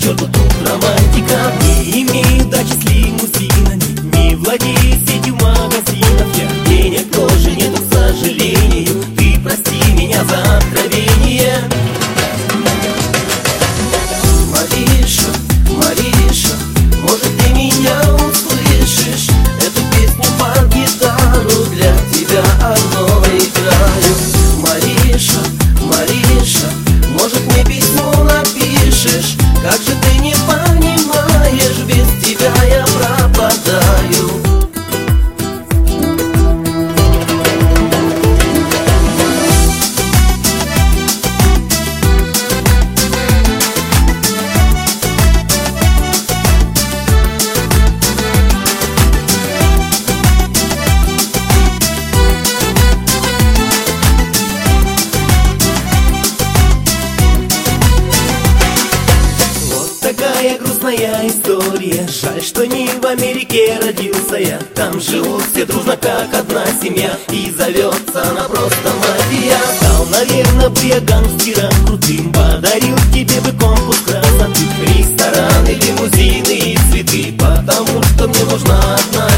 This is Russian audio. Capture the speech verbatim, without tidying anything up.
черту тут романтика. Не имею дачи с лимузинами, не владею сетью магазинов. Я денег тоже нету, к сожалению. Ты прости меня за откровение. Мариша, Мариша, может ты меня услышишь? Эту песню под гитару для тебя одной играю. Мариша, Мариша, может мне письмо напишешь? Как же ты не понимаешь, без тебя я пропадаю. Такая грустная история. Жаль, что не в Америке родился я. Там живут все дружно, как одна семья. И зовется она просто мафия. Стал, наверное, бы я гангстером крутым. Подарил тебе бы конкурс красоты, рестораны, лимузины и цветы. Потому что мне нужна одна